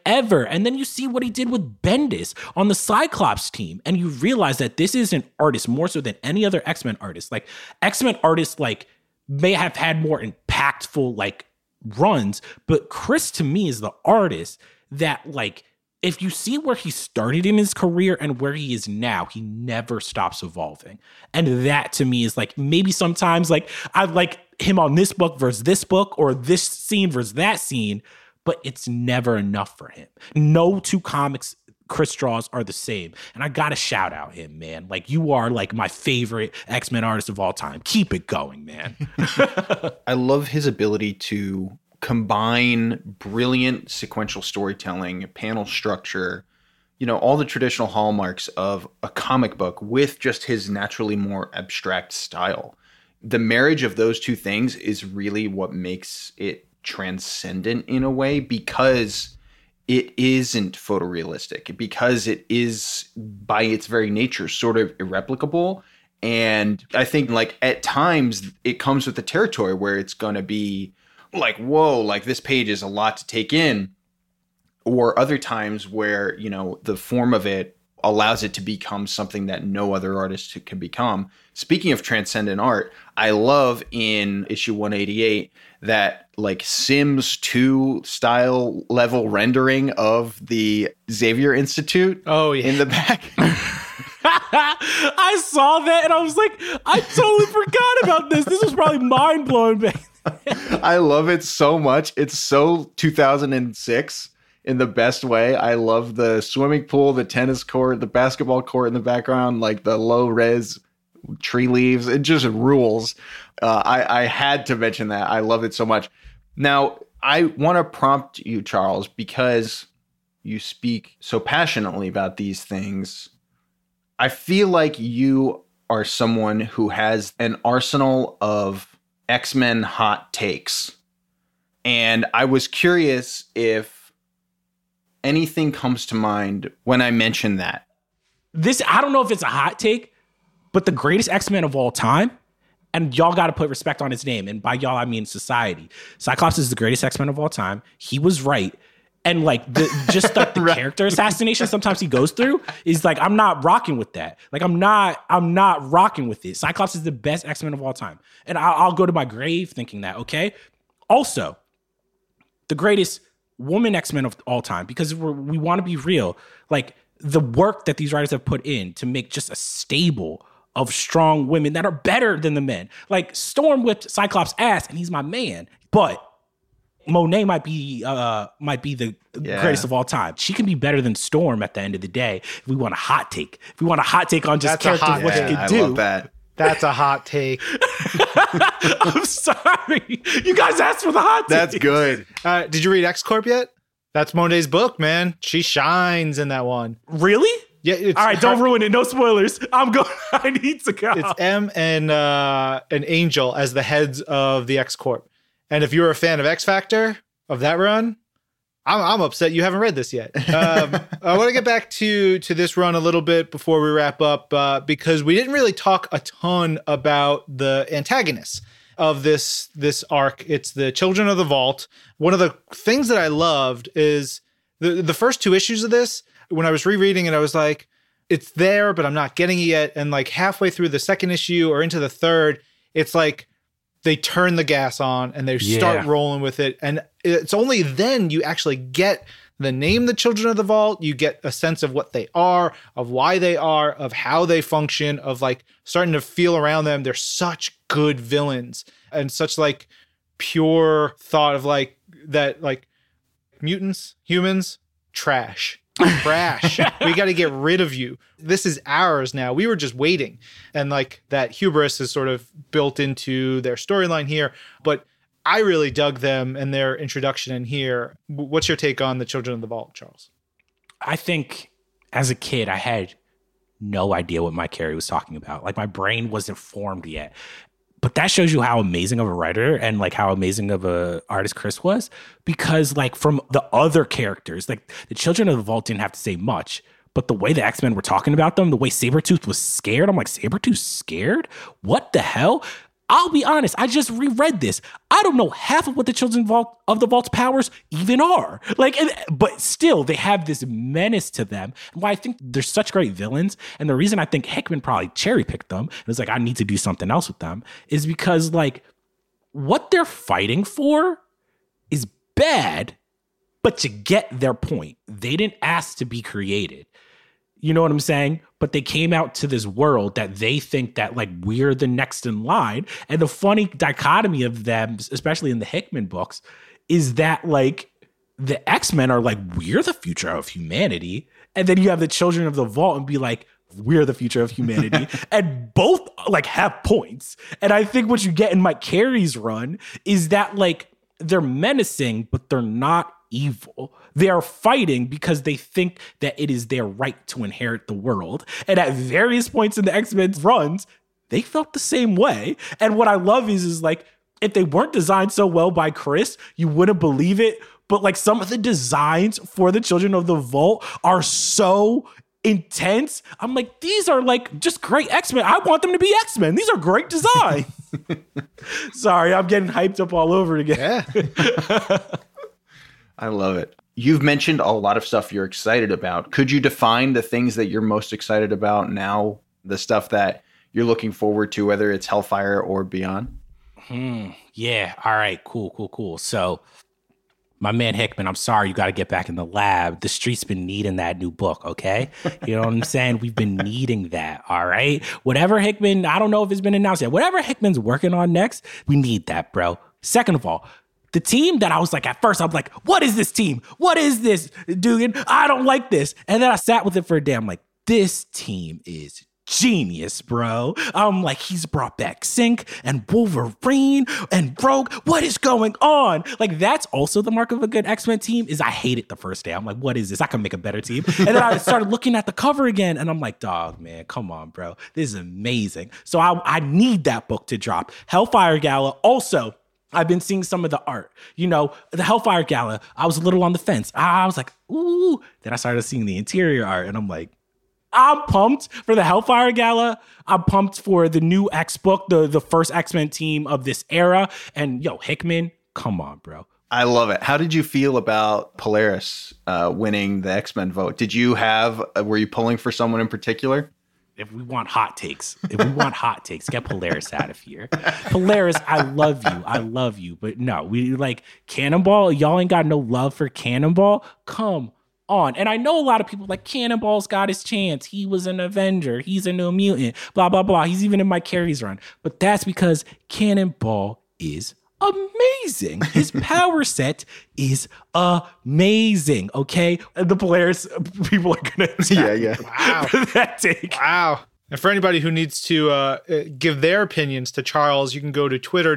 And then you see what he did with Bendis on the Cyclops team, and you realize that this is an artist more so than any other X-Men artist. Like X-Men artists like may have had more impactful like runs, but Chris to me is the artist that like, if you see where he started in his career and where he is now, he never stops evolving. And that to me is like, maybe sometimes like I like him on this book versus this book, or this scene versus that scene, but it's never enough for him. No two comics Chris draws are the same. And I gotta shout out him, man. Like, you are like my favorite X-Men artist of all time. Keep it going, man. I love his ability to combine brilliant sequential storytelling, panel structure, you know, all the traditional hallmarks of a comic book with just his naturally more abstract style. The marriage of those two things is really what makes it transcendent in a way, because it isn't photorealistic, because it is by its very nature sort of irreplicable. And I think like at times it comes with the territory where it's going to be like, whoa, like this page is a lot to take in. Or other times where, you know, the form of it allows it to become something that no other artist can become. Speaking of transcendent art, I love in issue 188 that like Sims 2 style level rendering of the Xavier Institute in the back. I saw that and I was like, I totally forgot about this. This was probably mind blowing. I love it so much. It's so 2006 in the best way. I love the swimming pool, the tennis court, the basketball court in the background, like the low res tree leaves. It just rules. I had to mention that. I love it so much. Now, I want to prompt you, Charles, because you speak so passionately about these things. I feel like you are someone who has an arsenal of X-Men hot takes. And I was curious if anything comes to mind when I mention that. I don't know if it's a hot take, but the greatest X-Men of all time, and y'all got to put respect on his name. And by y'all, I mean society. Cyclops is the greatest X-Men of all time. He was right. And like the right. Character assassination sometimes he goes through is like, I'm not rocking with that. Like I'm not rocking with it. Cyclops is the best X-Men of all time. And I'll go to my grave thinking that, okay? Also, the greatest woman X-Men of all time, because we want to be real. Like the work that these writers have put in to make just a stable of strong women that are better than the men. Like Storm whipped Cyclops' ass and he's my man. But Monet might be the greatest of all time. She can be better than Storm at the end of the day. If we want a hot take. If we want a hot take on just characters, what she can do. I love that. That's a hot take. I'm sorry. You guys asked for the hot take. That's good. Did you read X-Corp yet? That's Monet's book, man. She shines in that one. Really? Yeah. All right, don't ruin it. No spoilers. I'm going. I need to go. It's M and Angel as the heads of the X-Corp. And if you're a fan of X Factor, of that run, I'm upset you haven't read this yet. I want to get back to this run a little bit before we wrap up, because we didn't really talk a ton about the antagonists of this arc. It's the Children of the Vault. One of the things that I loved is the first two issues of this. When I was rereading it, I was like, it's there, but I'm not getting it yet. And like halfway through the second issue or into the third, it's like they turn the gas on and they start rolling with it. And it's only then you actually get the name, the Children of the Vault. You get a sense of what they are, of why they are, of how they function, of like starting to feel around them. They're such good villains and such like pure thought of like that, like mutants, humans, trash. We got to get rid of you. This is ours now. We were just waiting. And like that hubris is sort of built into their storyline here. But I really dug them and their introduction in here. What's your take on the Children of the Vault, Charles? I think as a kid, I had no idea what Mike Carey was talking about. Like my brain wasn't formed yet. But that shows you how amazing of a writer and like how amazing of a artist Chris was, because like from the other characters, like the Children of the Vault didn't have to say much, but the way the X-Men were talking about them, the way Sabretooth was scared, I'm like, Sabretooth scared? What the hell? I'll be honest, I just reread this. I don't know half of what the Children of the Vault's powers even are. Like, but still, they have this menace to them. And why I think they're such great villains, and the reason I think Hickman probably cherry-picked them, and was like, I need to do something else with them, is because, like, what they're fighting for is bad, but to get their point. They didn't ask to be created. You know what I'm saying? But they came out to this world that they think that like we're the next in line. And the funny dichotomy of them, especially in the Hickman books, is that like the X-Men are like, we're the future of humanity. And then you have the Children of the Vault and be like, we're the future of humanity. And both like have points. And I think what you get in Mike Carey's run is that like they're menacing, but they're not evil. They are fighting because they think that it is their right to inherit the world. And at various points in the X-Men's runs, they felt the same way. And what I love is like, if they weren't designed so well by Chris, you wouldn't believe it. But like some of the designs for the Children of the Vault are so intense. I'm like, these are like just great X-Men. I want them to be X-Men. These are great designs. Sorry, I'm getting hyped up all over again. Yeah. I love it. You've mentioned a lot of stuff you're excited about. Could you define the things that you're most excited about now, the stuff that you're looking forward to, whether it's Hellfire or beyond? Yeah. All right. Cool. So my man Hickman, I'm sorry, you got to get back in the lab. The street's been needing that new book, okay? You know what I'm saying? We've been needing that, all right? Whatever Hickman, I don't know if it's been announced yet. Whatever Hickman's working on next, we need that, bro. Second of all, the team that I was like, at first, I'm like, what is this team? What is this, dude? I don't like this. And then I sat with it for a day. I'm like, this team is genius, bro. I'm like, he's brought back Synch and Wolverine and Rogue. What is going on? Like, that's also the mark of a good X-Men team, is I hate it the first day. I'm like, what is this? I can make a better team. And then I started looking at the cover again, and I'm like, dog, man, come on, bro. This is amazing. So I need that book to drop. Hellfire Gala also, I've been seeing some of the art. You know, the Hellfire Gala, I was a little on the fence. I was like, ooh. Then I started seeing the interior art, and I'm like, I'm pumped for the Hellfire Gala. I'm pumped for the new X book, the first X-Men team of this era. And yo, Hickman, come on, bro. I love it. How did you feel about Polaris winning the X-Men vote? Were you pulling for someone in particular? If we want hot takes, get Polaris out of here. Polaris, I love you. But no, we like Cannonball. Y'all ain't got no love for Cannonball. Come on. And I know a lot of people like Cannonball's got his chance. He was an Avenger. He's a New Mutant. Blah, blah, blah. He's even in my Carries run. But that's because Cannonball is amazing. His power set is amazing. Okay, the Polaris people are gonna Wow. for that take. Wow. And for anybody who needs to give their opinions to Charles, you can go to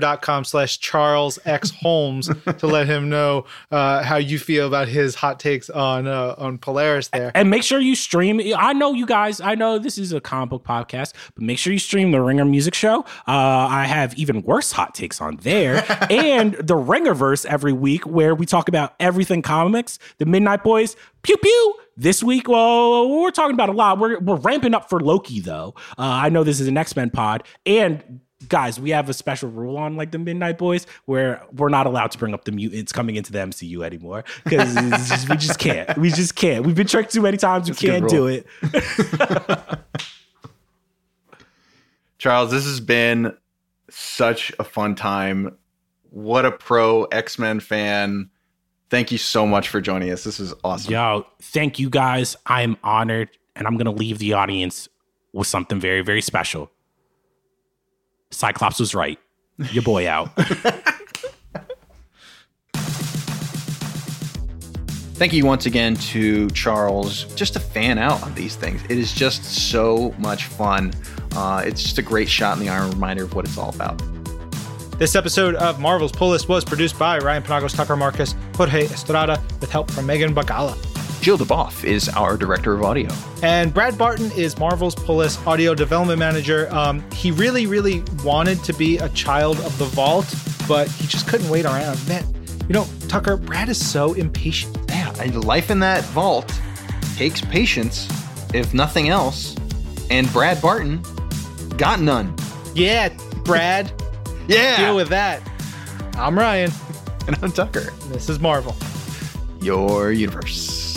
twitter.com/CharlesXHolmes to let him know how you feel about his hot takes on Polaris there. And make sure you stream. I know you guys, I know this is a comic book podcast, but make sure you stream the Ringer Music Show. I have even worse hot takes on there. And the Ringerverse every week, where we talk about everything comics. The Midnight Boys, pew pew. This week, well, we're talking about a lot. We're ramping up for Loki, though. I know this is an X-Men pod. And guys, we have a special rule on like the Midnight Boys where we're not allowed to bring up the mutants coming into the MCU anymore, because we just can't. We just can't. We've been tricked too many times. We can't do it. Charles, this has been such a fun time. What a pro X-Men fan. Thank you so much for joining us. This is awesome. Yo, thank you guys. I'm honored, and I'm going to leave the audience with something very, very special. Cyclops was right. Your boy out. Thank you once again to Charles, just a fan out on these things. It is just so much fun. It's just a great shot in the arm reminder of what it's all about. This episode of Marvel's Pull List was produced by Ryan Penagos, Tucker Marcus, Jorge Estrada, with help from Megan Bagala. Jill DeBoff is our director of audio. And Brad Barton is Marvel's Pull List audio development manager. He really, really wanted to be a child of the vault, but he just couldn't wait around. Man, you know, Tucker, Brad is so impatient. Yeah, and life in that vault takes patience, if nothing else. And Brad Barton got none. Yeah, Brad. Yeah. Deal with that. I'm Ryan. And I'm Tucker. This is Marvel. Your universe.